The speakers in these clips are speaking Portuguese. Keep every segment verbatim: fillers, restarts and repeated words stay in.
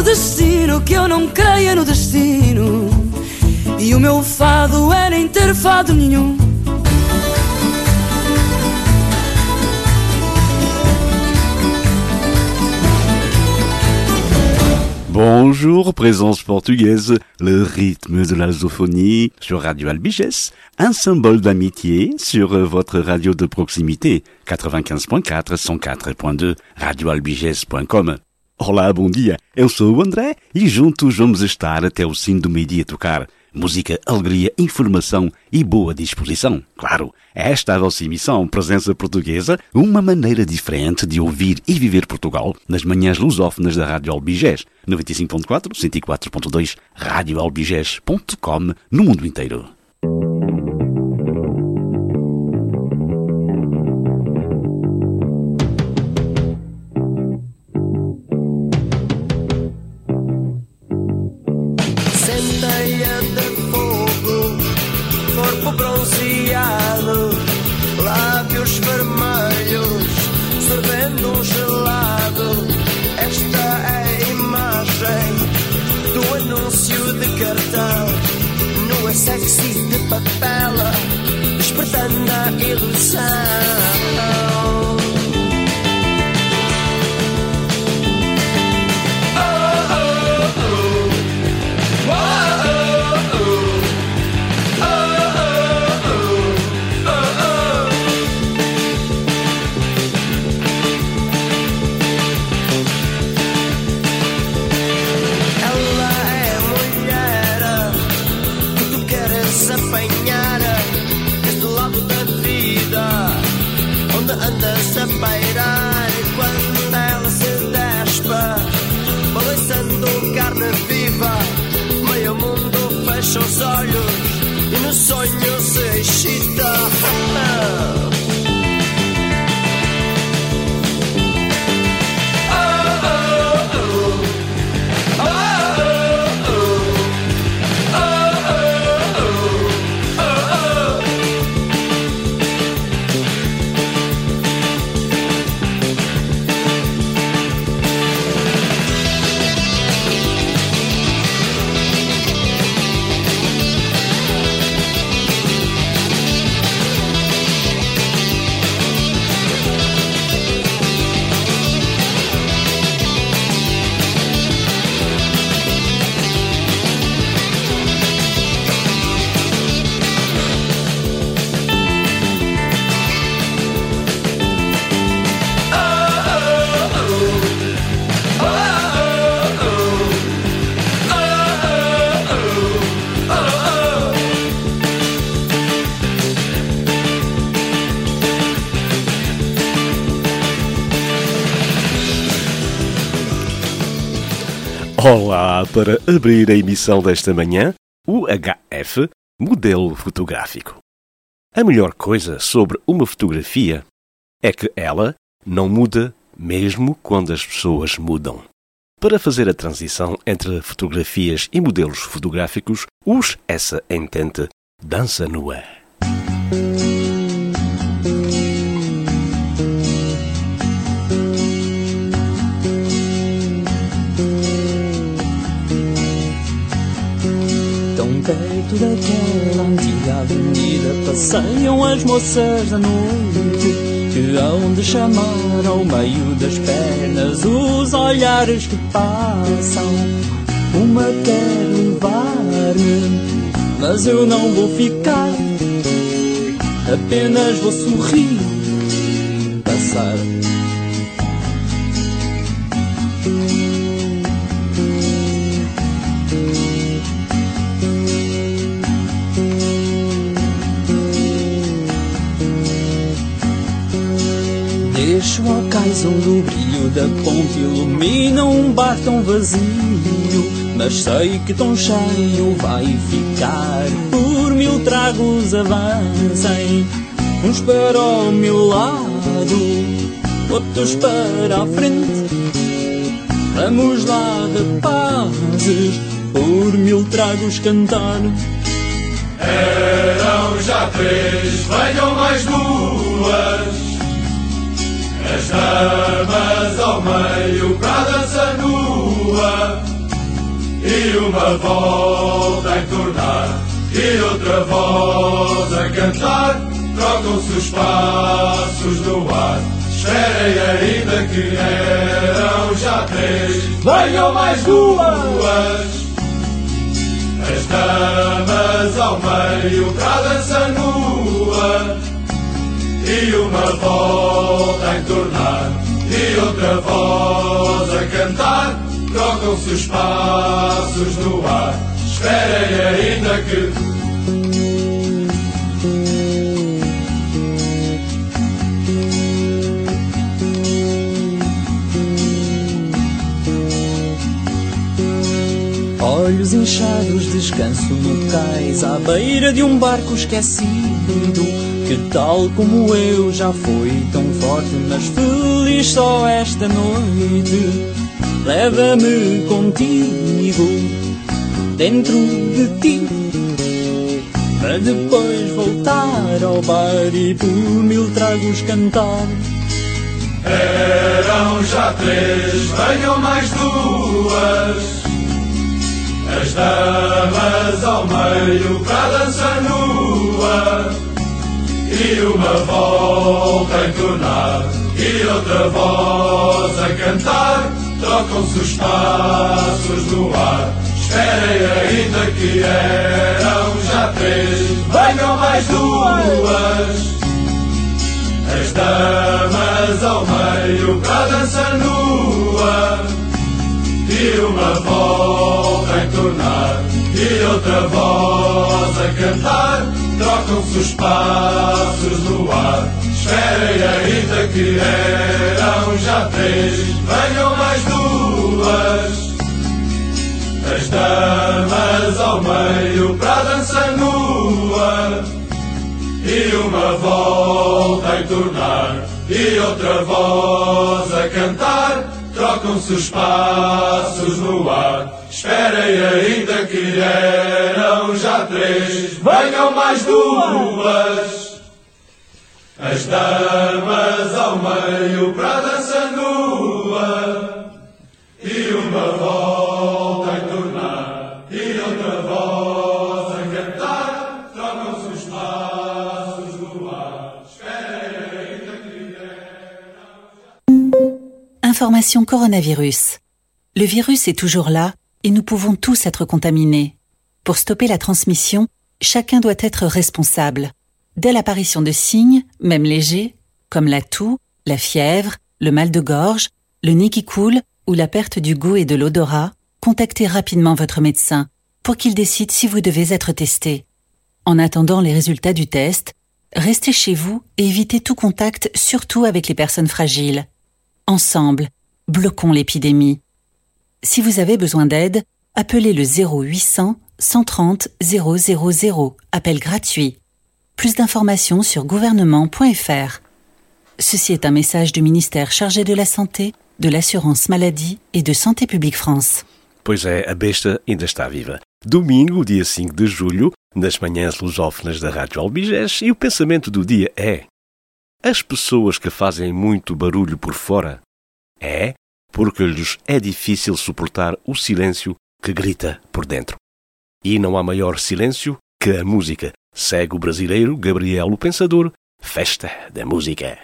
destino que eu não creia no destino, e o meu fado é nem ter fado nenhum. Bonjour, présence portugaise, le rythme de la zophonie sur Radio Albigès, un symbole d'amitié sur votre radio de proximité, quatre-vingt-quinze ponto quatro, cento e quatro ponto dois, radio albigès ponto com. Olá, bom dia, eu sou o André e juntos vamos estar até o fim do meio-dia a tocar música, alegria, informação e boa disposição. Claro, esta é a vossa emissão Presença Portuguesa, uma maneira diferente de ouvir e viver Portugal nas manhãs lusófonas da Rádio Albigés, noventa e cinco ponto quatro, cento e quatro ponto dois, radio albigés ponto com, no mundo inteiro. Lábios vermelhos, sorvendo um gelado. Esta é a imagem do anúncio de cartão. No é sexy de papel, despertando a ilusão. Andas a pairar e quando ela se despa, balançando carne viva, meio mundo fecha os olhos e no sonho se excita. Olá, para abrir a emissão desta manhã, o H F, modelo fotográfico. A melhor coisa sobre uma fotografia é que ela não muda mesmo quando as pessoas mudam. Para fazer a transição entre fotografias e modelos fotográficos, use essa entente dança nua. Perto daquela antiga avenida passeiam as moças da noite, que hão de chamar ao meio das pernas os olhares que passam. Uma quer levar-me, mas eu não vou ficar, apenas vou sorrir e passar. Deixo ao cais onde o brilho da ponte ilumina um bar tão vazio, mas sei que tão cheio vai ficar. Por mil tragos avancem, uns para o meu lado, outros para a frente. Vamos lá, rapazes, por mil tragos cantar. Eram já três, venham mais duas. As damas ao meio para a dança nua. e uma volta a entornar, e outra voz a cantar, trocam-se os passos no ar. Esperem ainda que eram já três, venham mais duas. As damas ao meio para a dança nua, e uma volta a entornar, e outra voz a cantar, trocam-se os passos no ar. Esperem ainda que... Olhos inchados, descanso no cais, à beira de um barco esquecido, que tal como eu já foi tão forte, mas feliz só esta noite. Leva-me contigo, dentro de ti, para depois voltar ao bar e por mil tragos cantar. Eram já três, venham mais duas. As damas ao meio para a dança nua, e uma volta a entornar, e outra voz a cantar, trocam-se os passos no ar. Esperem ainda que eram já três, venham mais duas. As damas ao meio para a dança nua, e uma volta a entornar, e outra voz a cantar, trocam-se os passos no ar. Esperem ainda que eram já três, venham mais duas. As damas ao meio para a dança nua, e uma volta a entornar, e outra voz a cantar, trocam-se os passos no ar. Esperem ainda que eram já três, venham mais duas. As damas ao meio para a dança nua, e uma volta a entornar, e outra voz a cantar, trocam-se os passos no ar. Esperem ainda que eram... Information coronavirus. Le virus est toujours là et nous pouvons tous être contaminés. Pour stopper la transmission, chacun doit être responsable. Dès l'apparition de signes, même légers, comme la toux, la fièvre, le mal de gorge, le nez qui coule ou la perte du goût et de l'odorat, contactez rapidement votre médecin pour qu'il décide si vous devez être testé. En attendant les résultats du test, restez chez vous et évitez tout contact, surtout avec les personnes fragiles. Ensemble, bloquons l'épidémie. Si vous avez besoin d'aide, appelez le zéro huit cents, cent trente, zéro zéro zéro, appel gratuit. Plus d'informations sur gouvernement point f r. Ceci est un message du ministère chargé de la Santé, de l'Assurance Maladie et de Santé Publique France. Pois é, a besta ainda está viva. Domingo, dia cinco de julho, nas manhãs lusófonas da Rádio Albigés, e o pensamento do dia é: as pessoas que fazem muito barulho por fora é porque lhes é difícil suportar o silêncio que grita por dentro. E não há maior silêncio que a música. Segue o brasileiro Gabriel o Pensador, Festa da Música.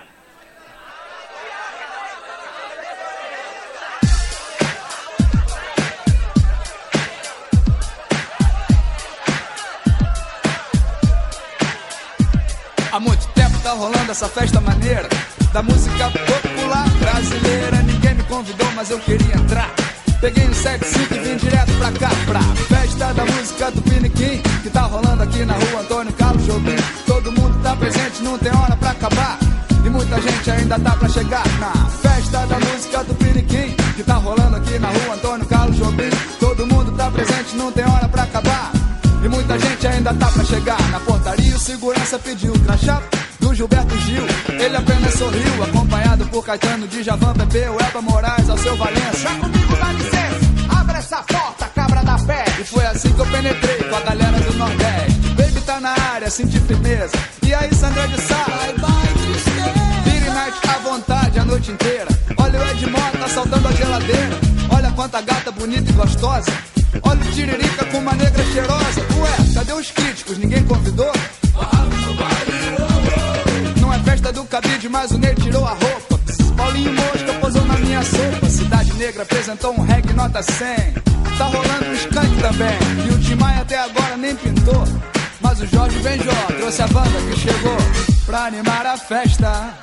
Há muito tempo tá rolando essa festa maneira da música popular brasileira. Ninguém me convidou, mas eu queria entrar. Peguei um sete cinco e vim direto pra cá, pra festa da música do Piniquim, que tá rolando aqui na rua Antônio Carlos Jobim. Todo mundo tá presente, não tem hora pra acabar, e muita gente ainda tá pra chegar. Na festa da música do Piniquim, que tá rolando aqui na rua Antônio Carlos Jobim. Todo mundo tá presente, não tem hora pra acabar, e muita gente ainda tá pra chegar. Na portaria o segurança pediu o crachá do Gilberto Gil, ele apenas sorriu, acompanhado por Caetano, Djavan, Pepe, o Elba Moraes, ao seu Valença. Vem comigo, dá licença, abre essa porta, cabra da pé. E foi assim que eu penetrei com a galera do Nordeste. Baby tá na área, senti firmeza. E aí, Sandra de Sá, vai, vai, vira e mexe à vontade a noite inteira. Olha o Ed Mota saltando a geladeira. Olha quanta gata bonita e gostosa. Olha Olha o Tiririca com uma negra cheirosa. Ué, cadê os críticos? Ninguém convidou? Não é festa do cabide, mas o Ney tirou a roupa. Paulinho Mosca posou na minha sopa. Cidade Negra apresentou um reggae nota cem. Tá rolando um skunk também. E o Tim Maia até agora nem pintou. Mas o Jorge Benjó trouxe a banda que chegou pra animar a festa.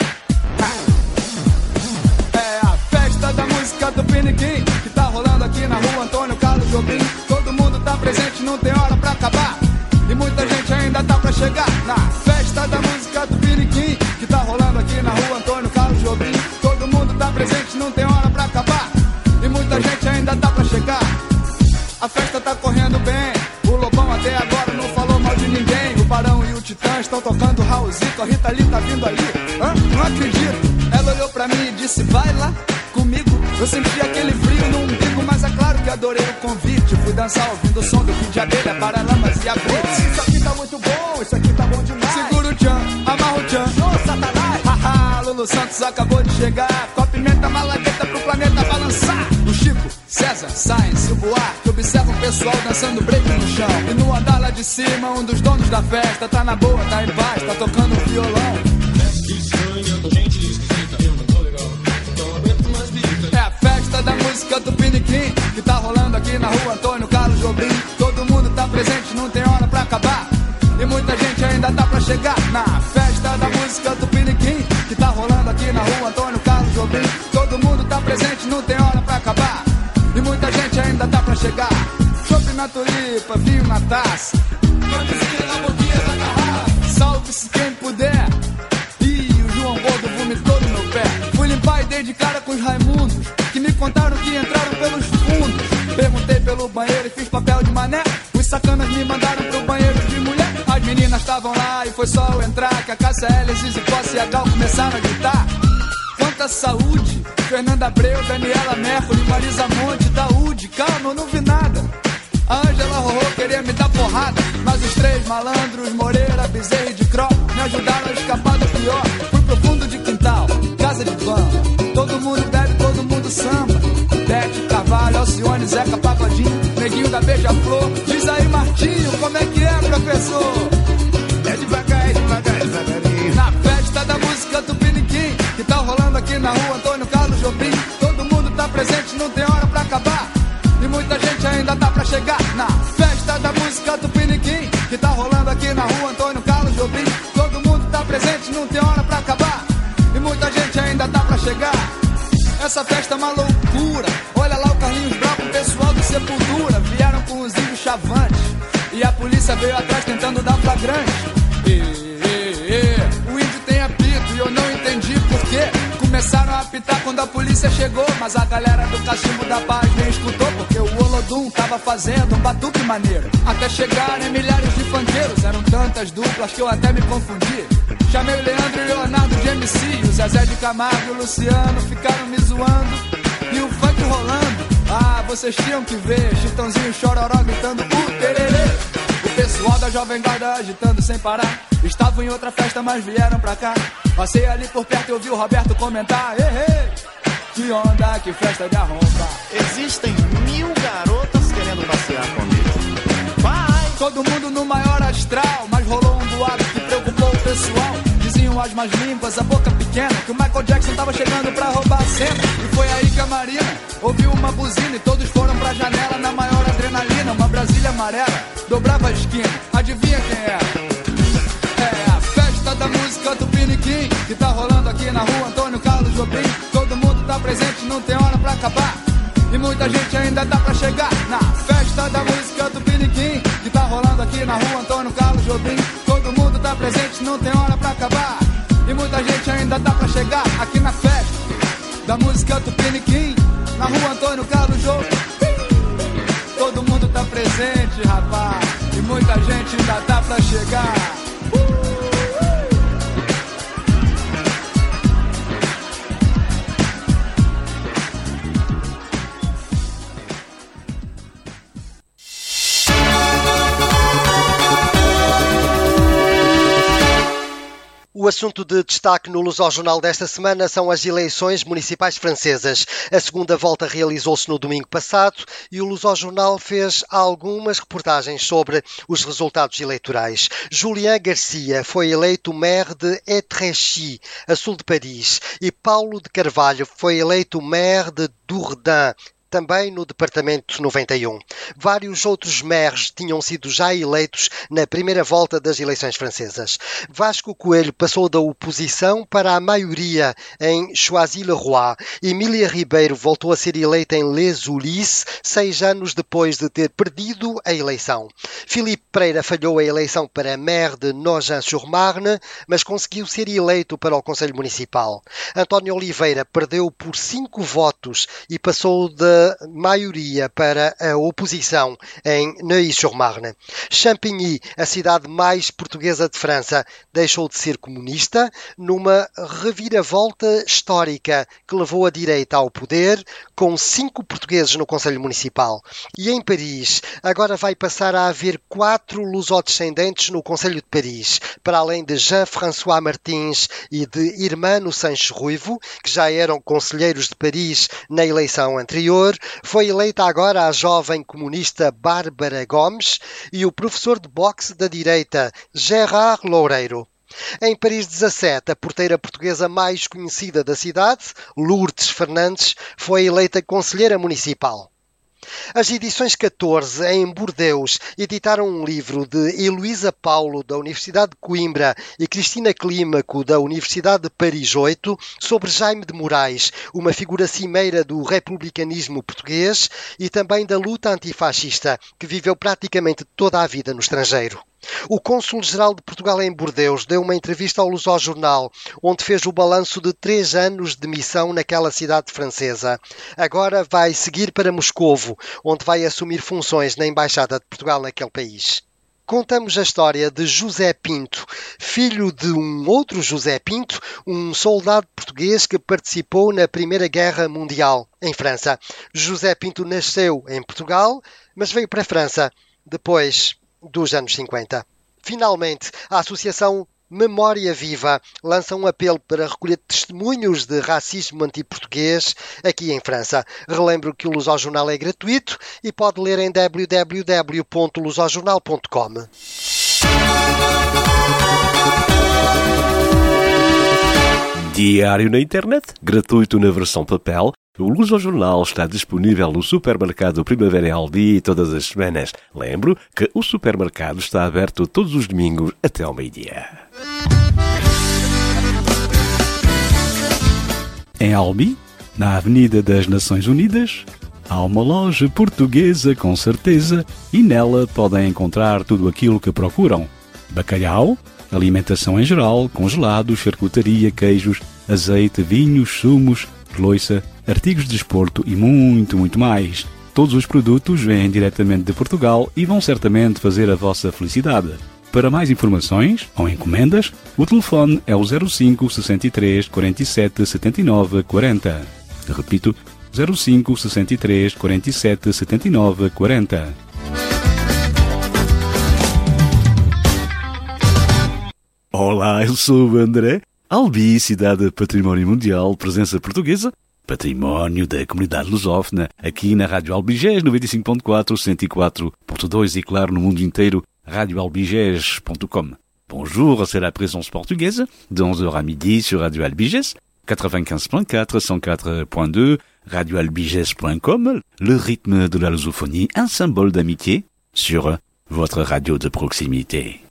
É a festa da música do Piniquim, que tá rolando aqui na rua Antônio Carlos Jobim. Todo mundo tá presente, não tem hora pra acabar. E muita gente ainda tá pra chegar na festa da música do Piniquim, que tá rolando aqui na rua Antônio Carlos Jobim. Todo mundo tá presente, não tem hora pra acabar. E muita gente ainda tá pra chegar. A festa tá correndo bem. O Lobão até agora não falou mal de ninguém. O Barão e o Titã estão tocando Raulzito. A Rita Lee tá vindo ali. Hã? Não acredito. Ela olhou pra mim e disse, vai lá comigo. Eu senti aquele frio no umbigo, mas é claro que adorei o convite. Fui dançar ouvindo o som do Kid de Abelha, Paralamas e a Blitz. Isso aqui tá muito bom, isso aqui tá bom demais. Segura o tchan, amarra o tchan. Ô, Satanás! Haha, Lulu Santos acabou de chegar. Com a pimenta malagueta pro planeta balançar. O Chico, César, Sainz e o Buarque observam o pessoal dançando break no chão. E no andar lá de cima, um dos donos da festa tá na boa, tá em paz, tá tocando violão. É a festa da música do Piniquim, que tá rolando aqui na rua Antônio Carlos Jobim. Todo mundo tá presente, não tem hora pra acabar. E muita gente ainda tá pra chegar na festa da música do Piniquim, que tá rolando aqui na rua Antônio Carlos Jobim. Todo mundo tá presente, não tem hora pra acabar. E muita gente ainda tá pra chegar. Chopp na tulipa, vinho na taça, na boquinha da garrafa. Salve-se quem puder. Ih, o João Gordo vomitou no meu pé. Fui limpar e dei de cara com os Raimundos, que me contaram que entraram pelos fundos. Perguntei pelo banheiro e fiz papel de mané. Os sacanas me mandaram pro banheiro de mulher. As meninas estavam lá e foi só eu entrar, que a Cássia L, Zizi Posse e a Gal começaram a gritar. Quanta saúde! Fernanda Abreu, Daniela Mercury, Marisa Monte, Daúde. Calma, eu não vi nada. A Ângela Rorô queria me dar porrada, mas os três malandros, Moreira, Bezerra e de Cro, me ajudaram a escapar do pior. Fui pro fundo de quintal, casa de bamba. Todo mundo bebe, todo mundo samba. Bete, Carvalho, Alcione, Zeca, Pagodinho, Neguinho da Beija-Flor. Diz aí, Martinho, como é que é, professor? É devagar, é devagar, é devagarinho. Na festa da música do Piniquim, que tá rolando aqui na rua Antônio Carlos Jobim. Todo mundo tá presente, não tem hora pra acabar. E muita gente ainda tá pra chegar na festa da música do Piniquim, que tá rolando aqui na rua Antônio Carlos Jobim. Todo mundo tá presente, não tem hora pra acabar. E muita gente ainda tá pra chegar. Essa festa é uma loucura. Olha lá o Carlinhos Brau, o pessoal do Sepultura. Vieram com os índios chavantes e a polícia veio atrás tentando dar flagrante. E, e, e, o índio tem apito e eu não entendi por quê. Começaram a apitar quando a polícia chegou, mas a galera do Cachimbo da Paz nem escutou, porque o Olodum tava fazendo um batuque maneiro. Até chegarem milhares de funkeiros, eram tantas duplas que eu até me confundi. Chamei o Leandro e o Leonardo de M C, o Zezé de Camargo e o Luciano ficaram me zoando. E o funk rolando, ah, vocês tinham que ver. Chitãozinho e Chororó gritando uh, tererê. O pessoal da Jovem Guarda agitando sem parar. Estavam em outra festa, mas vieram pra cá. Passei ali por perto e ouvi o Roberto comentar. Ei, ei, que onda, que festa de arromba. Existem mil garotas querendo passear comigo. Vai! Todo mundo no maior astral, mas rolou um boato que preocupou o pessoal. Diziam as mais línguas, a boca pequena, que o Michael Jackson tava chegando pra roubar a cena. E foi aí que a Marina ouviu uma buzina e todos foram pra janela na maior adrenalina. Uma Brasília amarela dobrava a esquina, adivinha quem era? É a festa da música do Piniquim, que tá rolando aqui na rua Antônio Carlos Jobim. Todo mundo tá presente, não tem hora pra acabar. E muita gente ainda tá pra chegar na festa da música do Piniquim, que tá rolando aqui na rua Antônio Carlos Jobim. Todo mundo tá presente, não tem hora pra acabar. E muita gente ainda tá pra chegar aqui na festa da música do Piniquim, na rua Antônio Carlos Jobim. Todo mundo tá presente, rapaz. E muita gente ainda tá pra chegar. O assunto de destaque no Lusojornal desta semana são as eleições municipais francesas. A segunda volta realizou-se no domingo passado e o Lusojornal fez algumas reportagens sobre os resultados eleitorais. Julien Garcia foi eleito maire de Étréchy, a sul de Paris, e Paulo de Carvalho foi eleito maire de Dourdan, também no departamento noventa e um. Vários outros maires tinham sido já eleitos na primeira volta das eleições francesas. Vasco Coelho passou da oposição para a maioria em Choisy-le-Roi. Emília Ribeiro voltou a ser eleita em Les Ulisses, seis anos depois de ter perdido a eleição. Filipe Pereira falhou a eleição para maire de Nogent-sur-Marne, mas conseguiu ser eleito para o Conselho Municipal. António Oliveira perdeu por cinco votos e passou de maioria para a oposição em Neuilly-sur-Marne. Champigny, a cidade mais portuguesa de França, deixou de ser comunista numa reviravolta histórica que levou a direita ao poder, com cinco portugueses no Conselho Municipal. E em Paris, agora vai passar a haver quatro lusodescendentes no Conselho de Paris, para além de Jean-François Martins e de Irmano Sanches Ruivo, que já eram conselheiros de Paris na eleição anterior. Foi eleita agora a jovem comunista Bárbara Gomes e o professor de boxe da direita Gérard Loureiro. Em Paris dezassete, a porteira portuguesa mais conhecida da cidade, Lourdes Fernandes, foi eleita conselheira municipal. As edições catorze, em Bordeus, editaram um livro de Heloísa Paulo, da Universidade de Coimbra, e Cristina Clímaco, da Universidade de Paris oito, sobre Jaime de Moraes, uma figura cimeira do republicanismo português e também da luta antifascista, que viveu praticamente toda a vida no estrangeiro. O cônsul-geral de Portugal em Bordeus deu uma entrevista ao Lusojornal, onde fez o balanço de três anos de missão naquela cidade francesa. Agora vai seguir para Moscovo, onde vai assumir funções na Embaixada de Portugal naquele país. Contamos a história de José Pinto, filho de um outro José Pinto, um soldado português que participou na Primeira Guerra Mundial, em França. José Pinto nasceu em Portugal, mas veio para a França depois dos anos cinquenta. Finalmente, a Associação Memória Viva lança um apelo para recolher testemunhos de racismo anti-português aqui em França. Relembro que o Lusojornal é gratuito e pode ler em w w w ponto lusojornal ponto com. Diário na internet, gratuito na versão papel. O Lusojornal está disponível no supermercado Primavera e Aldi todas as semanas. Lembro que o supermercado está aberto todos os domingos até ao meio-dia. Em Albi, na Avenida das Nações Unidas, há uma loja portuguesa com certeza e nela podem encontrar tudo aquilo que procuram. Bacalhau, alimentação em geral, congelados, charcutaria, queijos, azeite, vinhos, sumos, loiça, artigos de desporto e muito, muito mais. Todos os produtos vêm diretamente de Portugal e vão certamente fazer a vossa felicidade. Para mais informações ou encomendas, o telefone é o zero cinco, sessenta e três, quarenta e sete, setenta e nove, quarenta. Repito, zero cinco, sessenta e três, quarenta e sete, setenta e nove, quarenta. Olá, eu sou o André. Albi, cidade Património Mundial, presença portuguesa, património da comunidade lusófona, aqui na Rádio Albigés, noventa e cinco ponto quatro, cento e quatro ponto dois e, claro, no mundo inteiro, radio albigés ponto com. Bonjour, c'est la présence portugaise, de onze heures à midi sur Radio Albigès, quatre-vingt-quinze point quatre, cent quatre point deux, radio albigès point com, le rythme de la lusophonie, un symbole d'amitié, sur votre radio de proximité.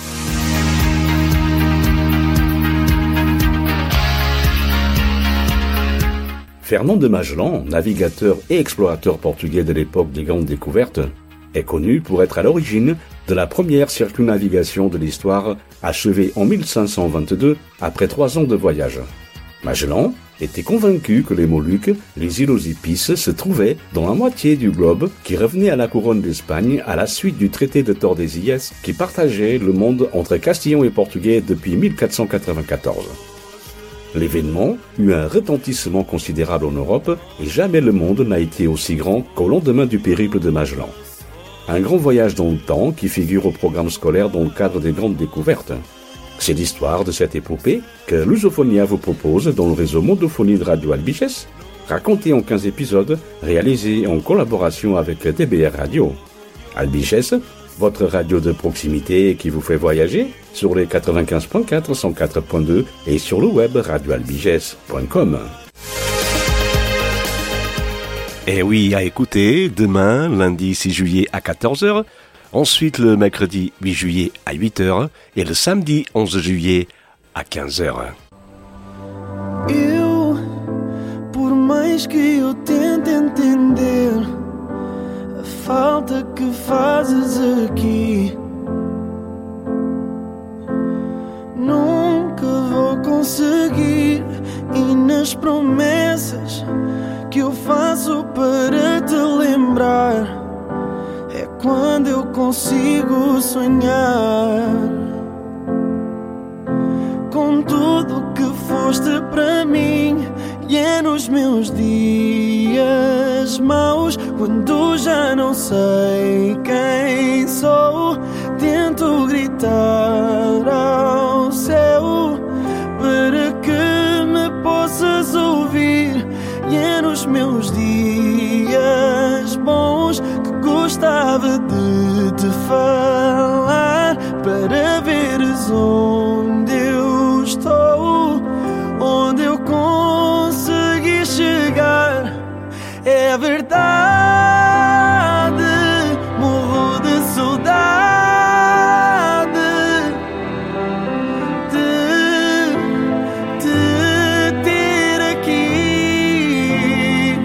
Fernand de Magellan, navigateur et explorateur portugais de l'époque des grandes découvertes, est connu pour être à l'origine de la première circumnavigation de l'histoire achevée en mille cinq cent vingt-deux après trois ans de voyage. Magellan était convaincu que les Moluques, les îles aux épices, se trouvaient dans la moitié du globe qui revenait à la couronne d'Espagne à la suite du traité de Tordesillas qui partageait le monde entre Castillon et Portugais depuis mille quatre cent quatre-vingt-quatorze. L'événement eut un retentissement considérable en Europe et jamais le monde n'a été aussi grand qu'au lendemain du périple de Magellan. Un grand voyage dans le temps qui figure au programme scolaire dans le cadre des grandes découvertes. C'est l'histoire de cette épopée que Lusophonia vous propose dans le réseau Mondophonie de Radio Albiges, racontée en quinze épisodes, réalisés en collaboration avec D B R Radio. Albiges, votre radio de proximité qui vous fait voyager sur les quatre-vingt-quinze point quatre, cent quatre point deux et sur le web radio albiges point com. Et oui, à écouter, demain, lundi six juillet à quatorze heures, ensuite le mercredi huit juillet à huit heures et le samedi onze juillet à quinze heures. Eu, por mais que eu tente entender a falta que fazes aqui, nunca vou conseguir. E nas promessas que eu faço para te lembrar, é quando eu consigo sonhar com tudo que foste para mim. E é nos meus dias maus, quando já não sei quem sou, tento gritar ao céu para que me possas ouvir. E é nos meus dias bons que gostava de te falar, para veres onde eu estou, onde eu consegui chegar. É verdade, morro de saudade de te ter aqui.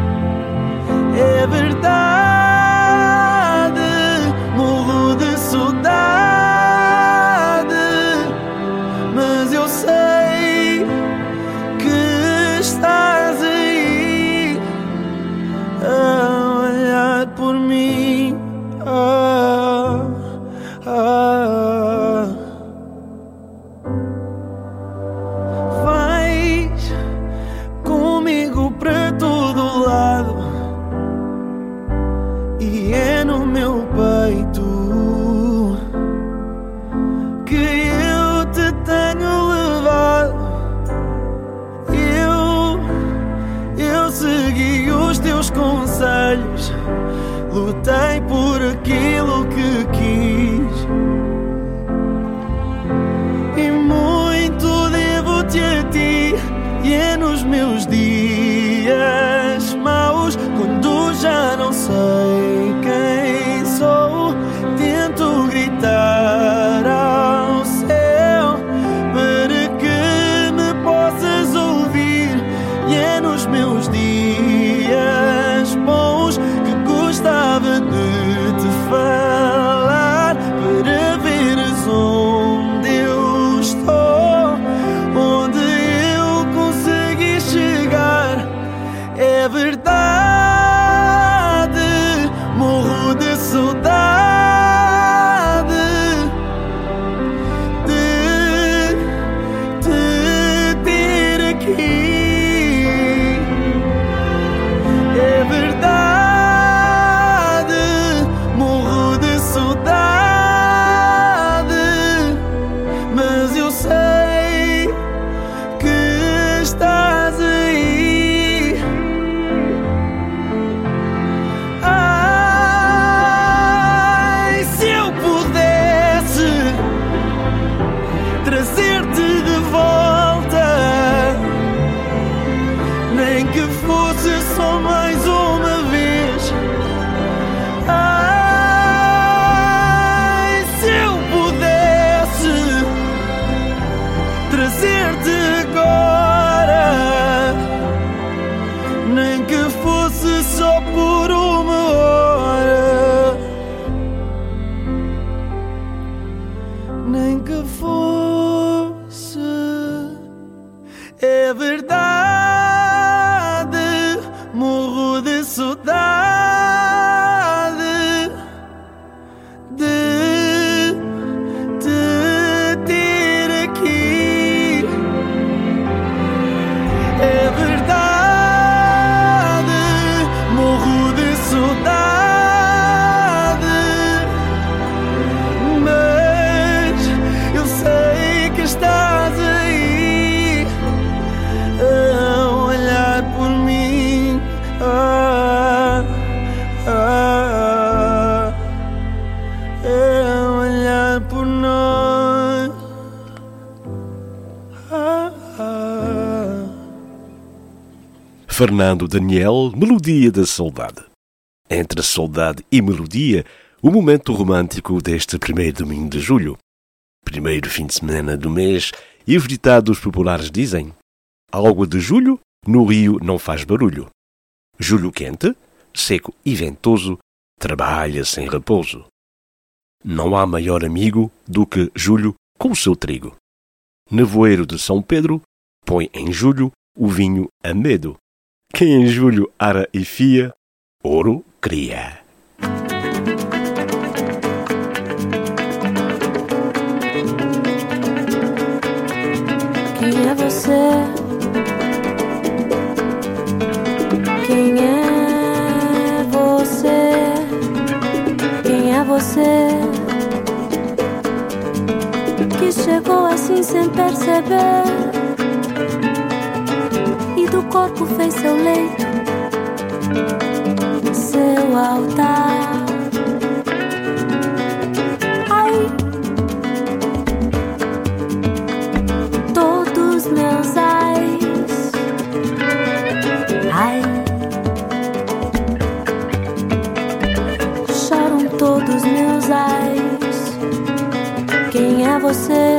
É verdade, morro de saudade, mas eu sei que estás aí a olhar por mim. Ah, ah. Vais comigo para todo lado e é no meu peito que eu te tenho levado. Eu, eu segui os teus conselhos, lutei por aquilo que quis, e muito devo-te a ti. E é nos meus dias maus, quando já não sei quem sou, tento gritar ao céu para que me possas ouvir. E é nos meus dias bons que gostava de te falar, para veres onde eu estou, onde eu consegui chegar. É verdade, morro de saudade de te ter aqui. É verdade, morro de saudade, mas eu sei que estás aí. Ai, se eu pudesse trazer-te de volta, nem que fosse só mais uma vez. Ai, se eu pudesse trazer-te agora, nem que fosse só por uma hora, nem que fosse. É verdade, morro de saudade de te ter aqui. É verdade, morro de saudade, mas eu sei Fernando Daniel, Melodia da Saudade. Entre saudade e melodia, o momento romântico deste primeiro domingo de julho. Primeiro fim de semana do mês, e os ditados populares dizem: água de julho, no rio não faz barulho. Julho quente, seco e ventoso, trabalha sem repouso. Não há maior amigo do que julho com o seu trigo. Nevoeiro de São Pedro, põe em julho o vinho a medo. Quem em julho ara e fia, ouro cria. Quem é você? Quem é você? Quem é você? Que chegou assim sem perceber e do corpo fez seu leito, seu altar. Ai, todos meus ais. Ai, choram todos meus ais. Quem é você?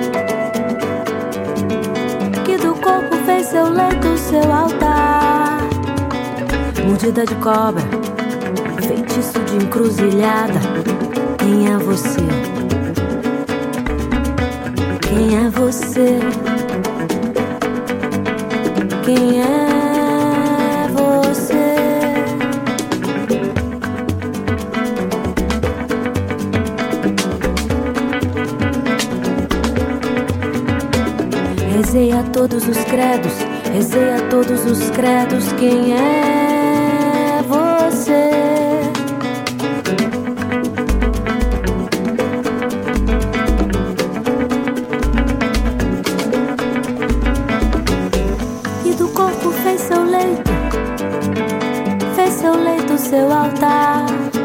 Que do corpo fez seu leito, seu altar. Mordida de cobra, feitiço de encruzilhada. Quem é você? Quem é você? Quem é você? Rezei a todos os credos, rezei a todos os credos. Quem é você? E do corpo fez seu leito, fez seu leito, seu altar.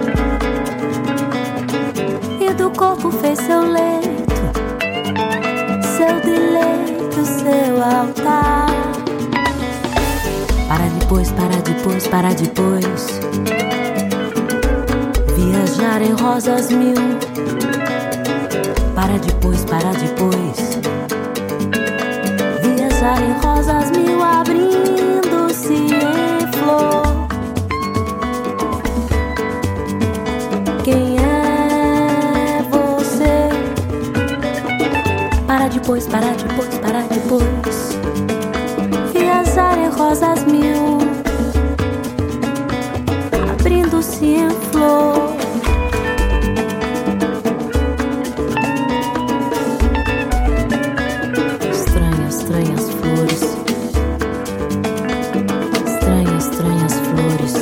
E do corpo fez seu leito, seu deleito, seu altar. Para depois, para depois, para depois viajar em rosas mil. Para depois, para depois viajar em rosas mil, abrindo-se em flor. Quem é você? Para depois, para depois, para depois viajar em rosas mil, abrindo-se em flor. Estranhas, estranhas flores, estranhas, estranhas flores.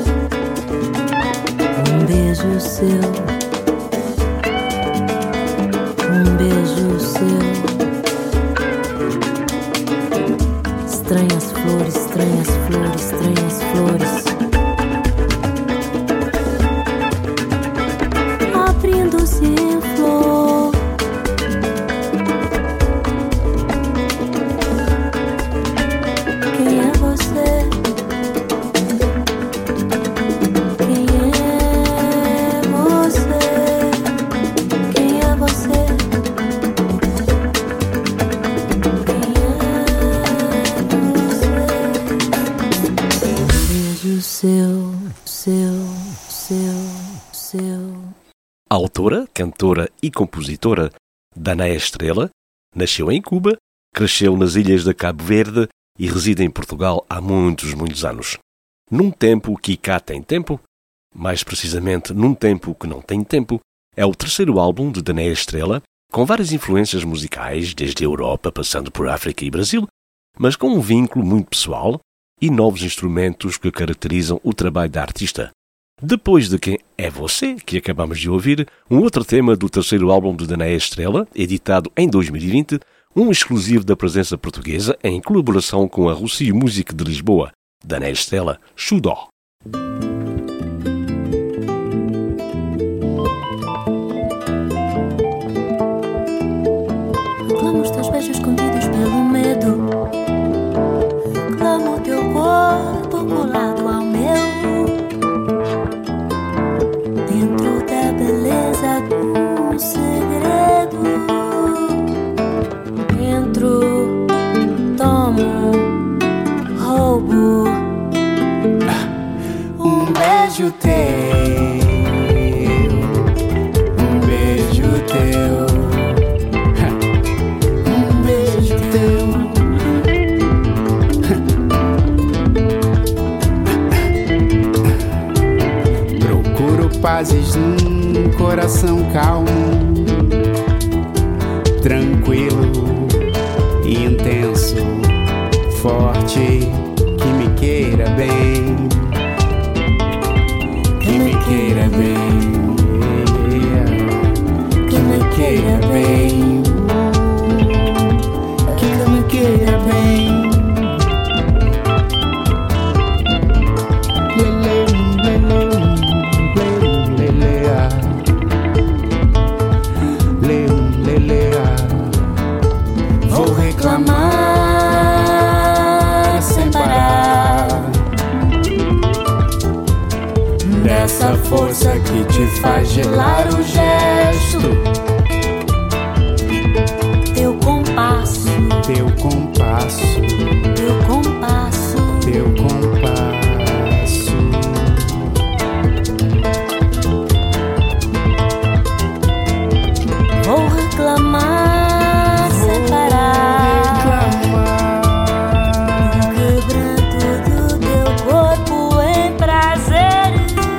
Um beijo seu, um beijo seu. Estranhas flores, estranhas flores, estranhas flores, abrindo-se em flor. Quem é você? Quem é você? Quem é você? Seu, seu, seu, seu. A autora, cantora e compositora Danaé Estrela nasceu em Cuba, cresceu nas ilhas de Cabo Verde e reside em Portugal há muitos, muitos anos. Num tempo que cá tem tempo, mais precisamente num tempo que não tem tempo, é o terceiro álbum de Danaé Estrela, com várias influências musicais, desde a Europa, passando por África e Brasil, mas com um vínculo muito pessoal e novos instrumentos que caracterizam o trabalho da artista. Depois de Quem é Você, que acabamos de ouvir, um outro tema do terceiro álbum de Danaé Estrela, editado em dois mil e vinte, um exclusivo da presença portuguesa em colaboração com a Rocio Music de Lisboa, Danaé Estrela, Xudó. Reclamo os teus beijos escondidos pelo medo, reclamo o teu corpo beijo teu, um beijo teu, um beijo teu. Procuro pazes num coração calmo, tranquilo, intenso, forte, que me queira bem, que me queira bem, que me queira bem, que me queira bem. Vou reclamar sem parar dessa força que te faz gelar o gesto, teu compasso, teu compasso, teu compasso, teu compasso. Vou reclamar sem parar, quebranto do teu corpo em prazer,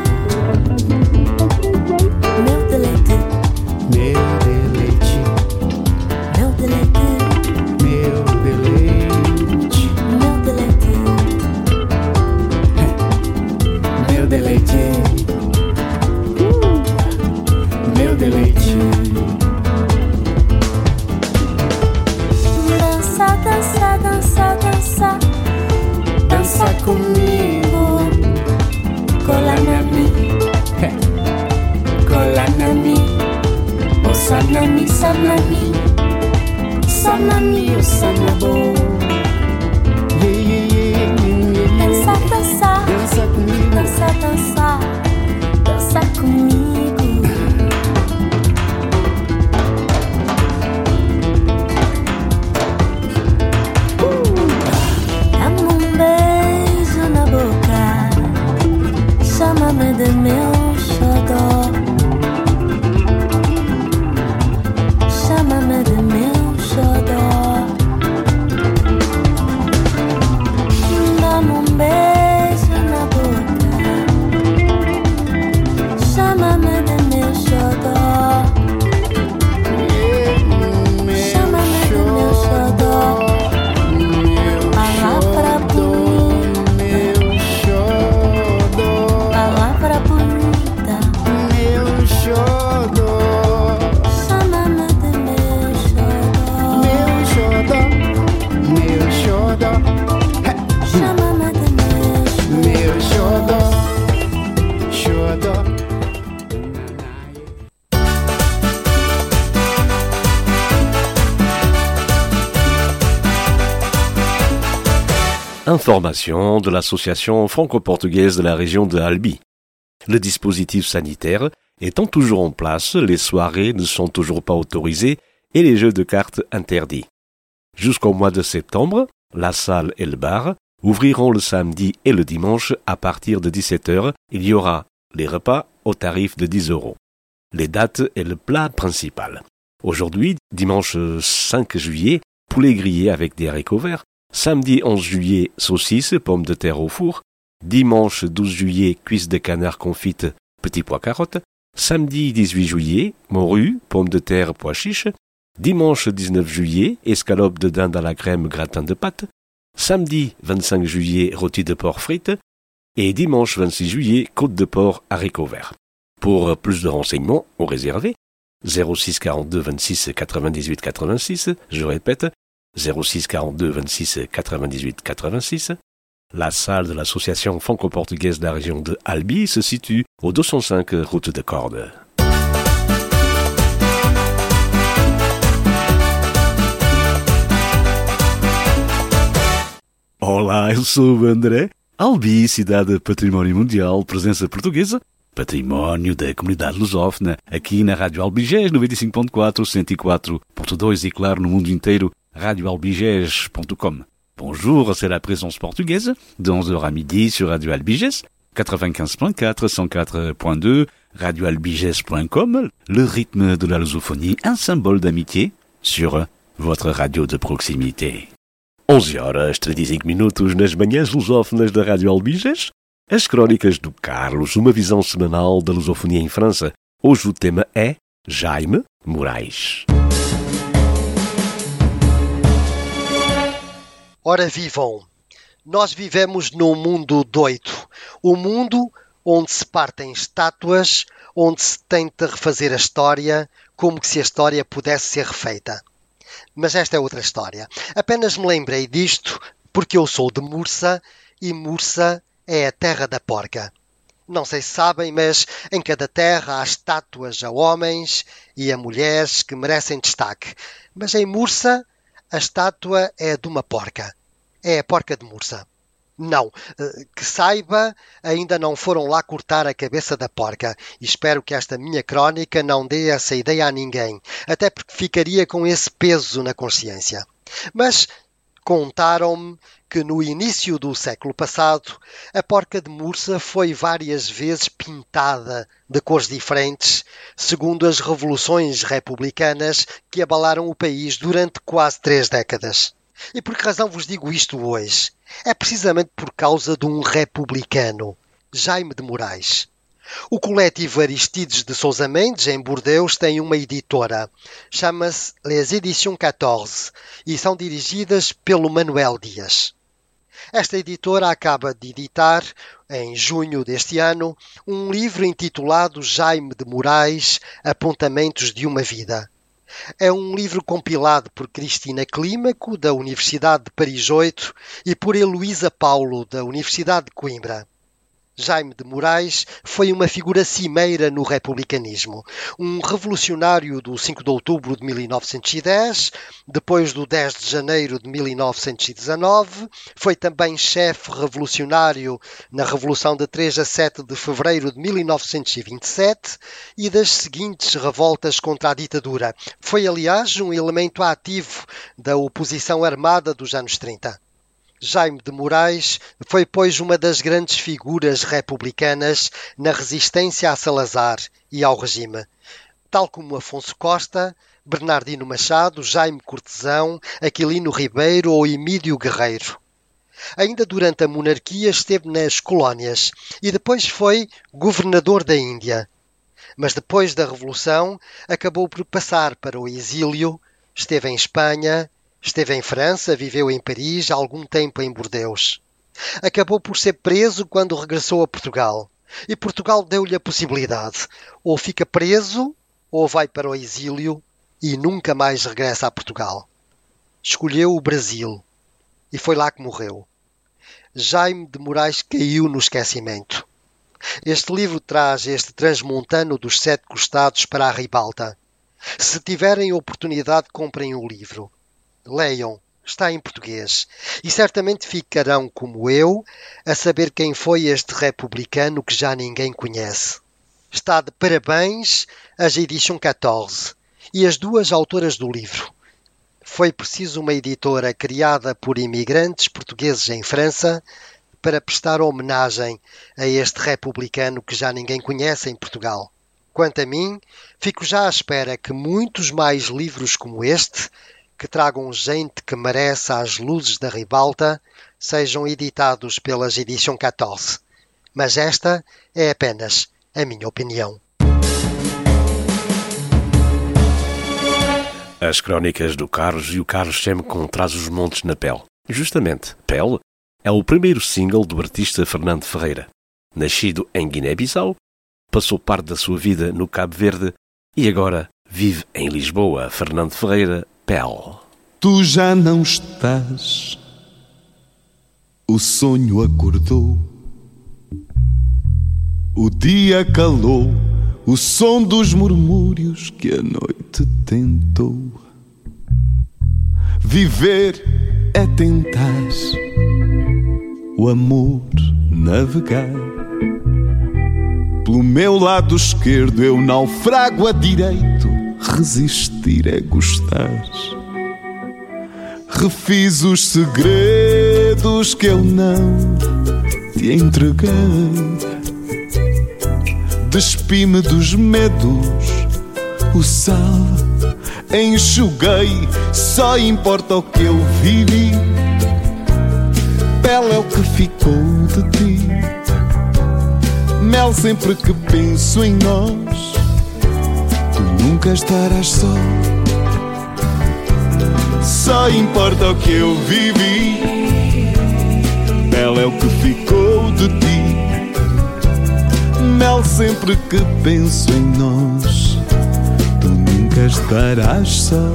meu deleite, meu deleite, meu deleite, meu deleite, meu deleite, meu deleite, meu deleite. Dança, dança, dança, dança, dança comigo, cola-na-mi, cola-na-mi, oh sana-mi, sana-mi, sana-mi, oh sana-bo. Dança, dança, Dança comigo, dança, dança, dança comigo. Dá-me um beijo na boca, chama-me de meu xodó, chama-me de meu xodó. Dá-me um beijo na boca, chama-me de meu xodó, chama-me de meu xodó. Palavra bonita, meu xodó, palavra bonita, meu xodó, chama-me de meu xodó, meu xodó, meu xodó, chama-me de meu meu xodó, xodó. Information de l'association franco-portugaise de la région de Albi. Le dispositif sanitaire étant toujours en place, les soirées ne sont toujours pas autorisées et les jeux de cartes interdits. Jusqu'au mois de septembre, la salle et le bar ouvriront le samedi et le dimanche à partir de dix-sept heures. Il y aura les repas au tarif de dix euros. Les dates et le plat principal. Aujourd'hui, dimanche cinq juillet, poulet grillé avec des haricots verts. Samedi onze juillet, saucisses, pommes de terre au four. Dimanche douze juillet, cuisses de canard confites, petits pois carottes. Samedi dix-huit juillet, morue, pommes de terre, pois chiches. Dimanche dix-neuf juillet, escalope de dinde à la crème, gratin de pâte. Samedi vingt-cinq juillet, rôti de porc frites. Et dimanche vingt-six juillet, côte de porc, haricots verts. Pour plus de renseignements, au réservé, zéro six quarante-deux vingt-six quatre-vingt-dix-huit quatre-vingt-six, je répète, zéro six quarante-deux vingt-six quatre-vingt-dix-huit quatre-vingt-six. La salle de l'association franco-portugaise de la région de Albi se situe au deux cent cinq route de Cordes. Olá, eu sou o André. Albi, cidade património mundial, presença portuguesa, património da comunidade lusófona, aqui na Rádio Albigés, noventa e cinco ponto quatro, cento e quatro ponto dois e claro, no mundo inteiro, radio albigés ponto com. Bonjour, c'est la présence portugaise, de onze heures à midi sur Radio Albigés. quatre-vingt-quinze point quatre, cent quatre point deux, radio albiges point com, le rythme de la lusophonie, un symbole d'amitié sur votre radio de proximité. onze horas trinta e cinco minutos nas manhãs lusófonas da Rádio Albiges. As Crónicas do Carlos, uma visão semanal da lusofonia em França. Hoje o tema é Jaime Moraes. Ora vivam! Nós vivemos num mundo doido. Um mundo onde se partem estátuas, onde se tenta refazer a história, como que se a história pudesse ser refeita. Mas esta é outra história. Apenas me lembrei disto porque eu sou de Mursa e Mursa é a terra da porca. Não sei se sabem, mas em cada terra há estátuas a homens e a mulheres que merecem destaque. Mas em Mursa a estátua é de uma porca. É a porca de Mursa. Não, que saiba, ainda não foram lá cortar a cabeça da porca. E espero que esta minha crónica não dê essa ideia a ninguém, até porque ficaria com esse peso na consciência. Mas contaram-me que no início do século passado, a porca de Mursa foi várias vezes pintada de cores diferentes, segundo as revoluções republicanas que abalaram o país durante quase três décadas. E por que razão vos digo isto hoje? É precisamente por causa de um republicano, Jaime de Moraes. O coletivo Aristides de Sousa Mendes, em Bordeus, tem uma editora. Chama-se Les Éditions quatorze e são dirigidas pelo Manuel Dias. Esta editora acaba de editar, em junho deste ano, um livro intitulado Jaime de Moraes, Apontamentos de uma Vida. É um livro compilado por Cristina Clímaco, da Universidade de Paris oito, e por Heloísa Paulo, da Universidade de Coimbra. Jaime de Moraes foi uma figura cimeira no republicanismo, um revolucionário do cinco de outubro de mil novecentos e dez, depois do dez de janeiro de mil novecentos e dezanove, foi também chefe revolucionário na Revolução de três a sete de fevereiro de mil novecentos e vinte e sete e das seguintes revoltas contra a ditadura. Foi, aliás, um elemento ativo da oposição armada dos anos trinta. Jaime de Moraes foi, pois, uma das grandes figuras republicanas na resistência a Salazar e ao regime, tal como Afonso Costa, Bernardino Machado, Jaime Cortesão, Aquilino Ribeiro ou Emílio Guerreiro. Ainda durante a monarquia esteve nas colónias e depois foi governador da Índia. Mas depois da Revolução acabou por passar para o exílio, esteve em Espanha, esteve em França, viveu em Paris, algum tempo em Bordeus. Acabou por ser preso quando regressou a Portugal. E Portugal deu-lhe a possibilidade. Ou fica preso, ou vai para o exílio e nunca mais regressa a Portugal. Escolheu o Brasil. E foi lá que morreu. Jaime de Moraes caiu no esquecimento. Este livro traz este transmontano dos sete costados para a ribalta. Se tiverem oportunidade, comprem o livro. Leiam, está em português, e certamente ficarão, como eu, a saber quem foi este republicano que já ninguém conhece. Está de parabéns as Éditions quatorze e as duas autoras do livro. Foi preciso uma editora criada por imigrantes portugueses em França para prestar homenagem a este republicano que já ninguém conhece em Portugal. Quanto a mim, fico já à espera que muitos mais livros como este, que tragam gente que merece às luzes da ribalta, sejam editados pelas Éditions quatorze. Mas esta é apenas a minha opinião. As Crónicas do Carlos e o Carlos sempre com Traz os Montes na Pele. Justamente, Pele é o primeiro single do artista Fernando Ferreira. Nascido em Guiné-Bissau, passou parte da sua vida no Cabo Verde e agora vive em Lisboa. Fernando Ferreira, Pele. Tu já não estás, o sonho acordou, o dia calou, o som dos murmúrios que a noite tentou. Viver é tentar, o amor navegar. Pelo meu lado esquerdo eu naufrago a direito, resistir é gostar. Refiz os segredos que eu não te entreguei. Despi-me dos medos, o sal enxuguei. Só importa o que eu vivi, pele é o que ficou de ti. Mel sempre que penso em nós, tu nunca estarás só. Só importa o que eu vivi, pele é o que ficou de ti. Mel sempre que penso em nós, tu nunca estarás só.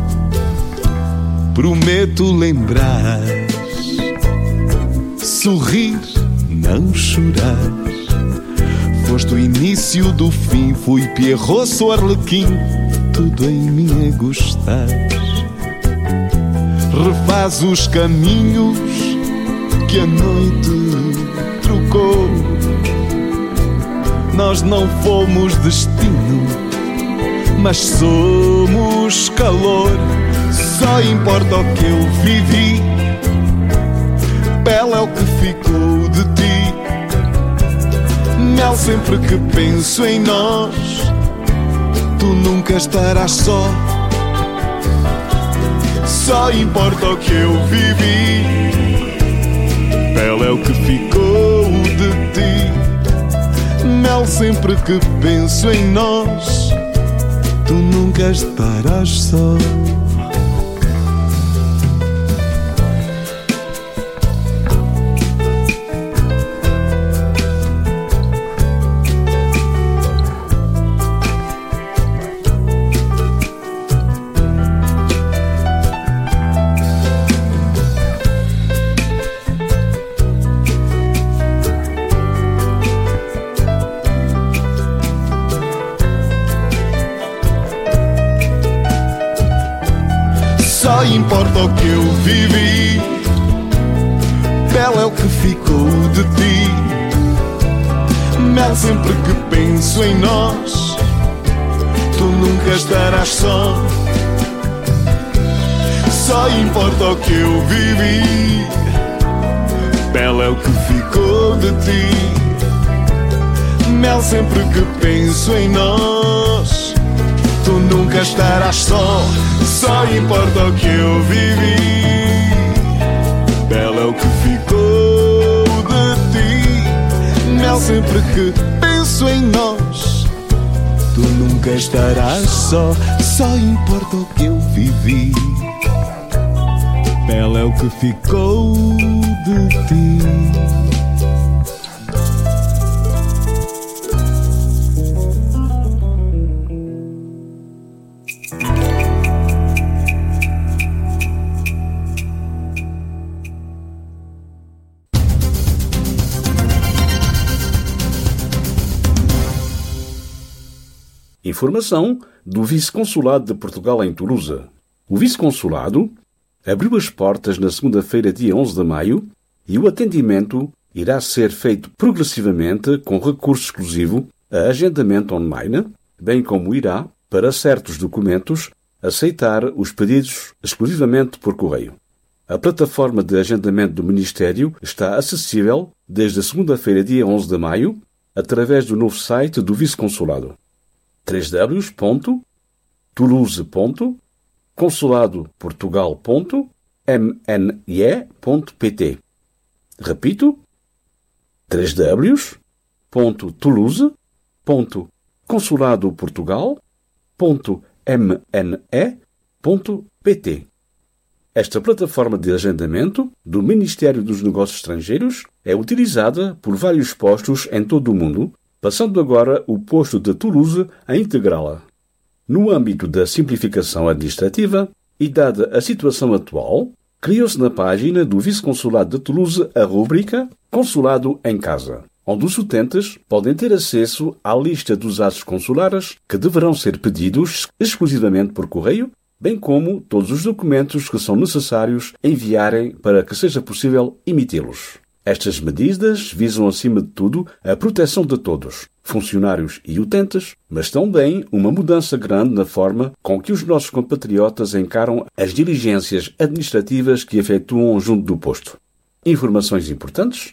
Prometo lembrar, sorrir, não chorar. Foste o início do fim, fui Pierrot, sou Arlequim, tudo em mim é gostar. Refaz os caminhos que a noite trocou. Nós não fomos destino, mas somos calor. Só importa o que eu vivi, pele é o que ficou de ti. Mel sempre que penso em nós, tu nunca estarás só. Só importa o que eu vivi, pele é o que ficou de ti. Mel sempre que penso em nós, tu nunca estarás só. Só importa o que eu vivi, pele é o que ficou de ti. Mel sempre que penso em nós, tu nunca estarás só. Só importa o que eu vivi, pele é o que ficou de ti. Mel sempre que penso em nós, tu nunca estarás só. Só importa o que eu vivi, pele é o que ficou de ti. Mel sempre que penso em nós, tu nunca estarás só. Só importa o que eu vivi, pele é o que ficou de ti. Informação do Vice-Consulado de Portugal em Toulouse. O Vice-Consulado abriu as portas na segunda-feira, dia onze de maio, e o atendimento irá ser feito progressivamente com recurso exclusivo a agendamento online, bem como irá, para certos documentos, aceitar os pedidos exclusivamente por correio. A plataforma de agendamento do Ministério está acessível desde a segunda-feira, dia onze de maio, através do novo site do Vice-Consulado. w w w ponto toulouse ponto consulado portugal ponto m n e ponto p t. Repito, w w w ponto toulouse ponto consulado portugal ponto m n e ponto p t. Esta plataforma de agendamento do Ministério dos Negócios Estrangeiros é utilizada por vários postos em todo o mundo, passando agora o posto de Toulouse a integrá-la. No âmbito da simplificação administrativa e dada a situação atual, criou-se na página do Vice-Consulado de Toulouse a rúbrica Consulado em Casa, onde os utentes podem ter acesso à lista dos atos consulares que deverão ser pedidos exclusivamente por correio, bem como todos os documentos que são necessários enviarem para que seja possível emiti-los. Estas medidas visam, acima de tudo, a proteção de todos, funcionários e utentes, mas também uma mudança grande na forma com que os nossos compatriotas encaram as diligências administrativas que efetuam junto do posto. Informações importantes?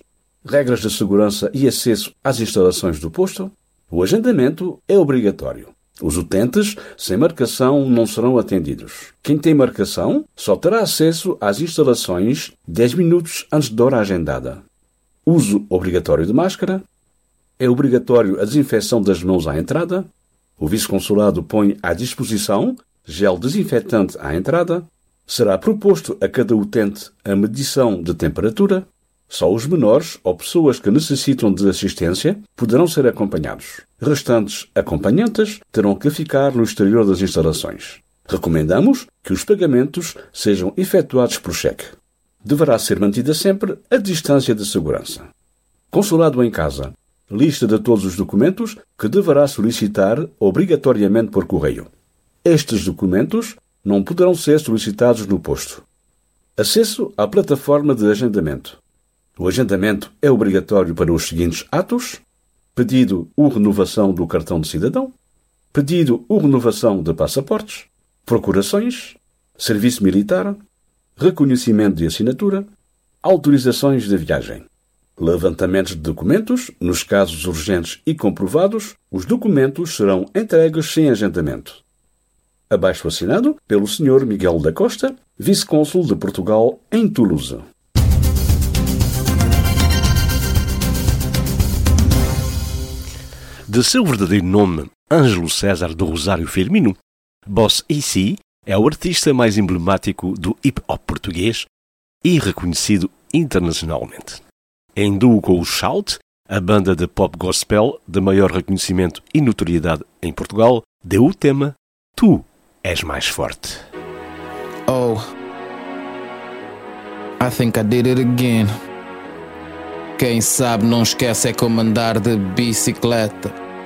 regras de segurança e acesso às instalações do posto, o agendamento é obrigatório. Os utentes sem marcação não serão atendidos. Quem tem marcação só terá acesso às instalações dez minutos antes da hora agendada. Uso obrigatório de máscara. É obrigatório a desinfecção das mãos à entrada. O vice-consulado põe à disposição gel desinfetante à entrada. Será proposto a cada utente a medição de temperatura. Só os menores ou pessoas que necessitam de assistência poderão ser acompanhados. Restantes acompanhantes terão que ficar no exterior das instalações. Recomendamos que os pagamentos sejam efetuados por cheque. Deverá ser mantida sempre a distância de segurança. Consulado em casa. Lista de todos os documentos que deverá solicitar obrigatoriamente por correio. Estes documentos não poderão ser solicitados no posto. Acesso à plataforma de agendamento. O agendamento é obrigatório para os seguintes atos: pedido ou renovação do cartão de cidadão, pedido ou renovação de passaportes, procurações, serviço militar, reconhecimento de assinatura, autorizações de viagem. Levantamentos de documentos. Nos casos urgentes e comprovados, os documentos serão entregues sem agendamento. Abaixo assinado pelo senhor Miguel da Costa, vice-cônsul de Portugal em Toulouse. De seu verdadeiro nome, Ângelo César do Rosário Firmino, Boss A C é o artista mais emblemático do hip-hop português e reconhecido internacionalmente. Em duo com o Shout, a banda de pop gospel de maior reconhecimento e notoriedade em Portugal, deu o tema Tu És Mais Forte. Oh, I think I did it again. Quem sabe não esquece é como andar de bicicleta.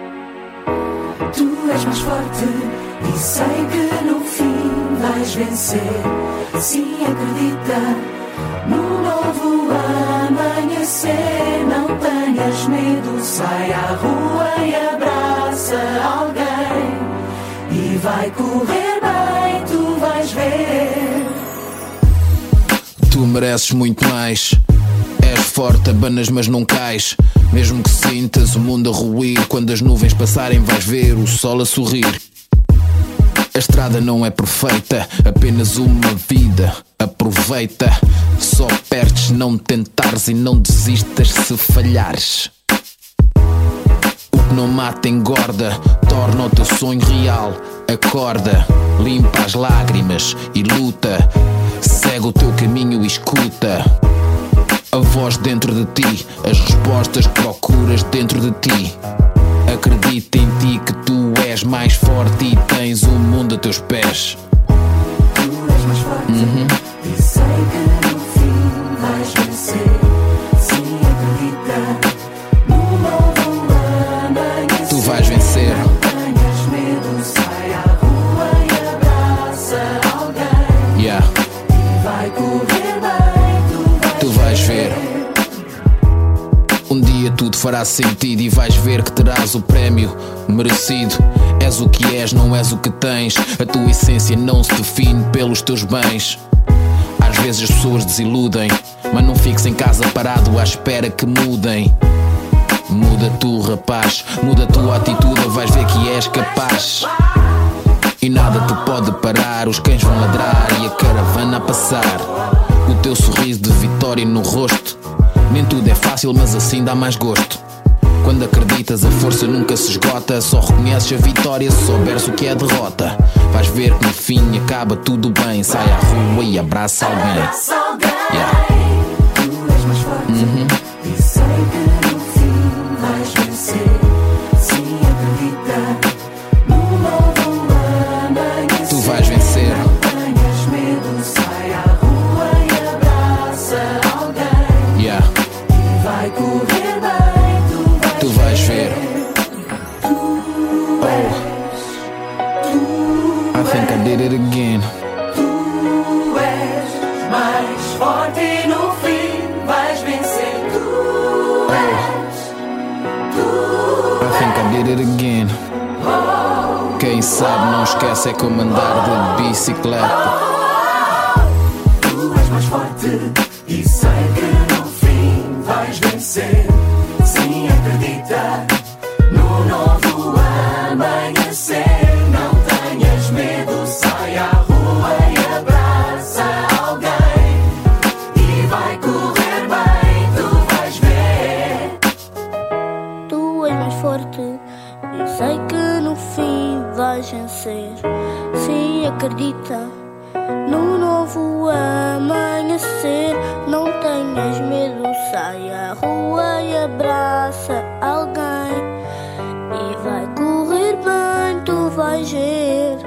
Tu és mais forte e sei que no fim vais vencer. Sim, acredita no novo amanhecer. Não tenhas medo, sai à rua e abraça alguém. E vai correr bem, tu vais ver. Tu mereces muito mais. És forte, abanas mas não cais. Mesmo que sintas o mundo a ruir, quando as nuvens passarem vais ver o sol a sorrir. A estrada não é perfeita, apenas uma vida. Aproveita, só perdes se não tentares e não desistas se falhares. O que não mata engorda, torna o teu sonho real. Acorda, limpa as lágrimas e luta. Segue o teu caminho e escuta a voz dentro de ti, as respostas que procuras dentro de ti. Acredita em ti que tu és mais forte e tens o mundo a teus pés. Tu és mais forte uhum. E sei que no fim vais vencer. Sim, acredita no novo amanhecer. Tu vais vencer. Não tenhas medo, sai à rua e abraça alguém. Yeah. E vai correr bem, tu vais ver. Um dia tudo fará sentido e vais ver que terás o prémio merecido. És o que és, não és o que tens. A tua essência não se define pelos teus bens. Às vezes as pessoas desiludem, mas não fiques em casa parado à espera que mudem. Muda tu, rapaz, muda a tua atitude, vais ver que és capaz. E nada te pode parar, os cães vão ladrar e a caravana a passar. O teu sorriso de vitória no rosto. Nem tudo é fácil, mas assim dá mais gosto. Quando acreditas a força nunca se esgota. Só reconheces a vitória se souberes o que é derrota. Vais ver que no fim acaba tudo bem. Sai à rua e abraça alguém. Yeah. Tu és mais forte uhum. E sei que no fim vais vencer. Sim, acredita no novo amanhecer. Tu vais vencer. Não tenhas medo, sai à rua e abraça alguém. Yeah. E vai correr bem, tu vais, tu vais ver. Tu és, tu I think I did it again. Tu és mais forte e no fim vais vencer. Tu és, tu I think I did it again. Quem sabe não esquece é como andar de bicicleta. Tu és mais forte e sei que no fim vais vais vencer. Sim, acredita no novo amanhecer. Não tenhas medo, sai à rua e abraça alguém. E vai correr bem, tu vais ver. Tu és mais forte e sei que no fim vais vencer. Sim, acredita no novo amanhecer. Não tenhas medo, sai à rua e abraça alguém. E vai correr bem, tu vais ver.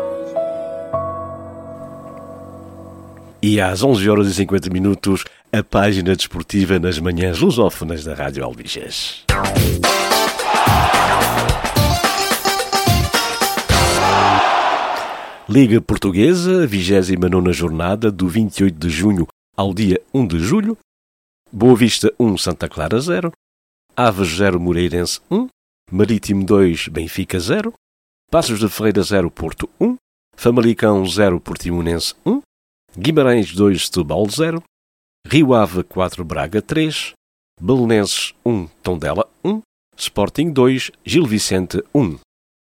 E às onze horas e cinquenta minutos, a página desportiva nas manhãs lusófonas da Rádio Albigés. Liga Portuguesa, vigésima nona jornada, do vinte e oito de junho ao dia um de julho. Boa Vista um, Santa Clara zero. Aves zero, Moreirense um. Marítimo dois, Benfica zero. Passos de Ferreira zero, Porto um. Famalicão zero, Portimonense um. Guimarães dois, Setúbal zero. Rio Ave quatro, Braga três. Belenenses um, Tondela um. Sporting dois, Gil Vicente um.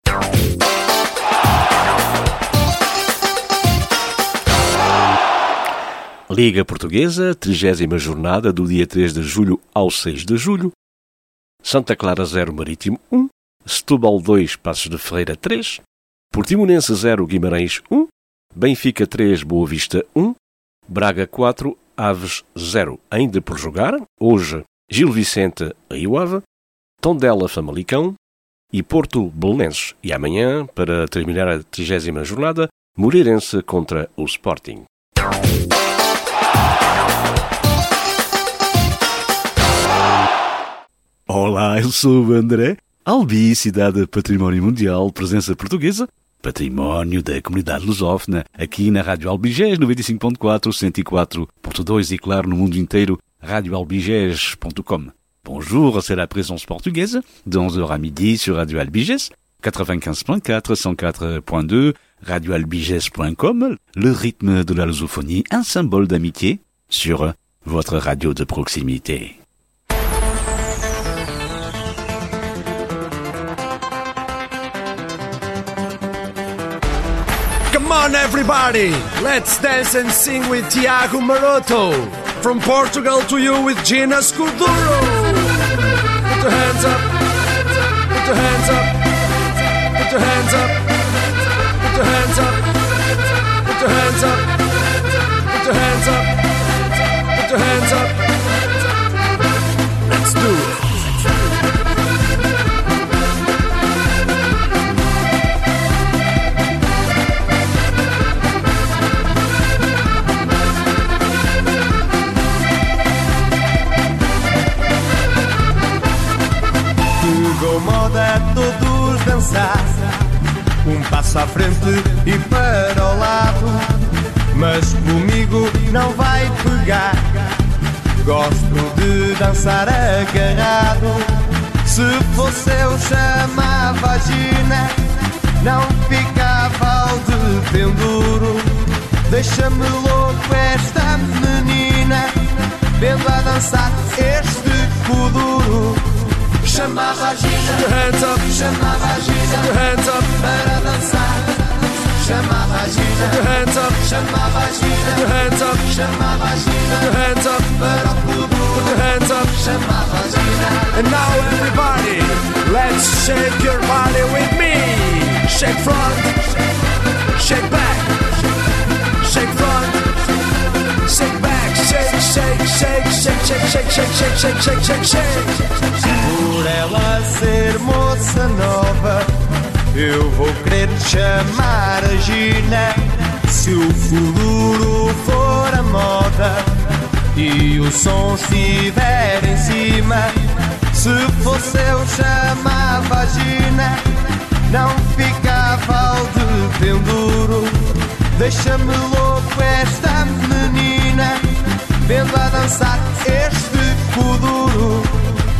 Liga Portuguesa, trigésima jornada, do dia três de julho ao seis de julho. Santa Clara zero, Marítimo um. Setúbal dois, Passos de Ferreira três. Portimonense zero, Guimarães um. Benfica três, Boa Vista um. Braga quatro, Aves zero. Ainda por jogar, hoje, Gil Vicente, Rio Ave. Tondela, Famalicão. E Porto, Belenenses. E amanhã, para terminar a trigésima jornada, Moreirense contra o Sporting. Olá, eu sou o André Albi, cidade Património Mundial, presença portuguesa, património da comunidade lusófona, aqui na Rádio Albigés, noventa e cinco ponto quatro, cento e quatro ponto dois e, claro, no mundo inteiro, radio albigés ponto com. Bonjour, c'est la présence portugaise, de onze heures à midi sur Radio Albigès, quatre-vingt-quinze point quatre, cent quatre point deux, radio albigès point com, le rythme de la lusophonie, un symbole d'amitié, sur votre radio de proximité. Come on everybody, let's dance and sing with Tiago Maroto. From Portugal to you with Gina Scuduro. Put your hands up, put your hands up, put your hands up, put your hands up, put your hands up, put your hands up, put your hands up. Let's do it. Moda todos dançar, um passo à frente e para o lado, mas comigo não vai pegar. Gosto de dançar agarrado. Se fosse eu chamava a Gina, não ficava ao de penduro. Deixa-me louco esta menina, vendo a dançar este kuduro. Chamava a Gina, put your hands up, chamava a Gina, put your hands up, para dançar. Chamava a Gina, put your hands up, chamava a Gina, put your hands up, chamava a Gina, put your hands up, para o kuduro. put your hands up, chamava a Gina. And now everybody, let's shake your body with me. Shake front, shake back, shake front, shake back, shake, shake, shake, shake, shake, shake, shake, shake, shake, shake, shake. Por ela ser moça nova, eu vou querer chamar a Gina. Se o futuro for a moda e o som estiver em cima, se fosse eu chamava a Gina, não ficava ao de penduro. Deixa-me louco esta menina, vendo a dançar este kuduro.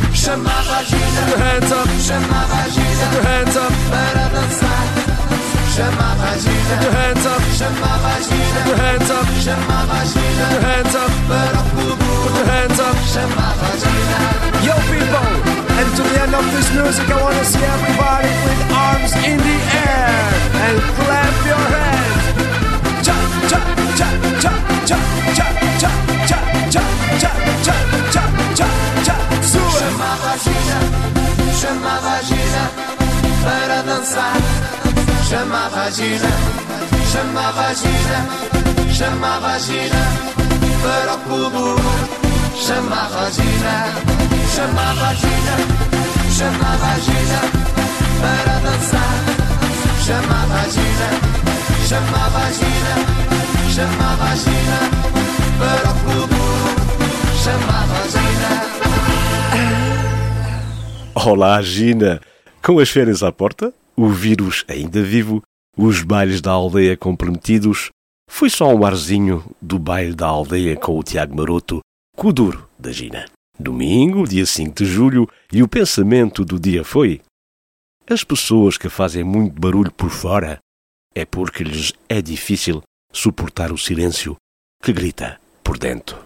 Chamava a Gina, put your hands up, chamava a Gina, put your hands up, para dançar. chama a vagina. Put your hands up, chama a vagina. Put your hands up, chama a vagina. Put your hands up, para o futuro. Put your hands up, chama a vagina. Yo people, and to the end of this music I want to see everybody with arms in the air and clap your hands. Cha cha cha cha cha cha cha cha cha cha cha cha cha cha. Chama a vagina, chama a vagina para dançar. Chama a vagina, chama a vagina, chama a vagina para o clube. Chama a vagina, chama a vagina, chama a vagina para dançar. Chama a vagina, chama a vagina, chama a vagina para o clube. Chama a vagina. Olá, Gina! Com as férias à porta, o vírus ainda vivo, os bailes da aldeia comprometidos, foi só um arzinho do baile da aldeia com o Tiago Maroto, Kuduro, da Gina. Domingo, dia cinco de julho, e o pensamento do dia foi: as pessoas que fazem muito barulho por fora é porque lhes é difícil suportar o silêncio que grita por dentro.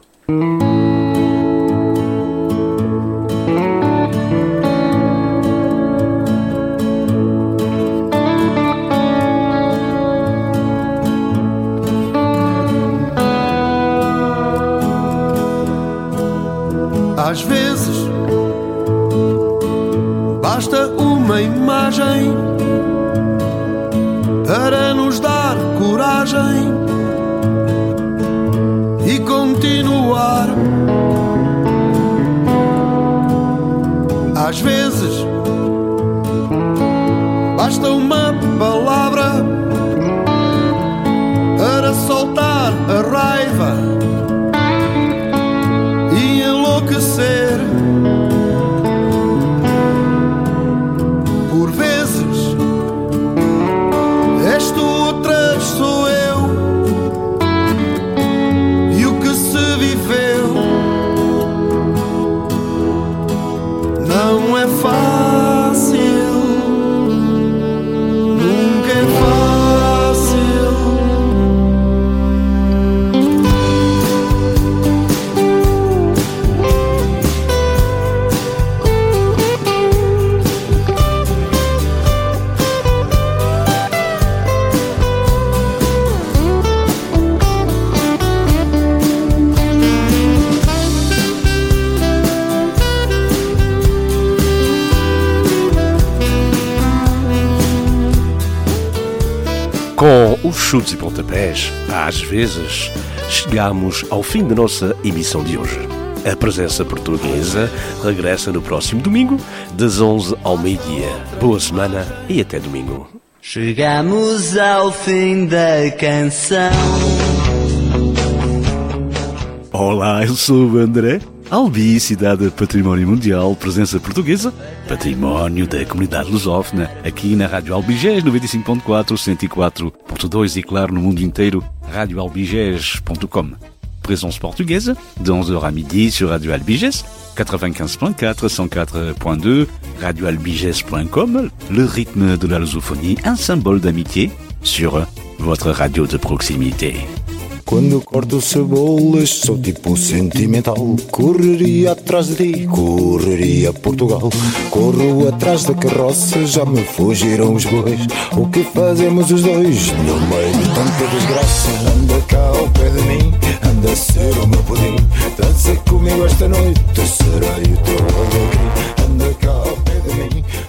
Às vezes basta uma imagem para nos dar coragem e continuar. Às vezes basta uma palavra para soltar a raiva e enlouquecer. Por vezes és tu, outras sou eu, e o que se viveu não é fácil, nunca é fácil. Com os chutes e pontapés, às vezes, chegamos ao fim da nossa emissão de hoje. A presença portuguesa regressa no próximo domingo, das onze ao meio-dia. Boa semana e até domingo. Chegamos ao fim da canção. Olá, eu sou o André Albi, cidade Património Mundial, presença portuguesa, património da comunidade lusófona, aqui na Rádio Albigés, noventa e cinco ponto quatro, cento e quatro ponto dois e claro, no mundo inteiro, radio albigés ponto com. Présence portugaise, de onze heures à midi sur Radio Albigès, quatre-vingt-quinze point quatre, cent quatre point deux, radio albigès point com, le rythme de la lusophonie, un symbole d'amitié sur votre radio de proximité. Quando corto cebolas sou tipo sentimental. Correria atrás de ti, correria Portugal. Corro atrás da carroça, já me fugiram os bois. O que fazemos os dois no meio de tanta desgraça? Anda cá ao pé de mim, anda a ser o meu pudim. Dança comigo esta noite, serei o teu alegria. Anda cá ao pé de mim.